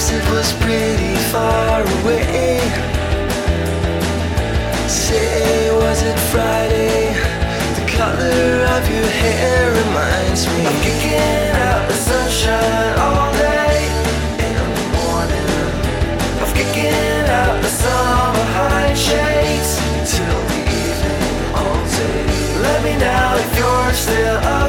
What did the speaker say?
it was pretty far away. Say, was it Friday? The color of your hair reminds me of kicking out the sunshine all day in the morning, of kicking out the sun behind shades till the evening all day. Let me know if you're still up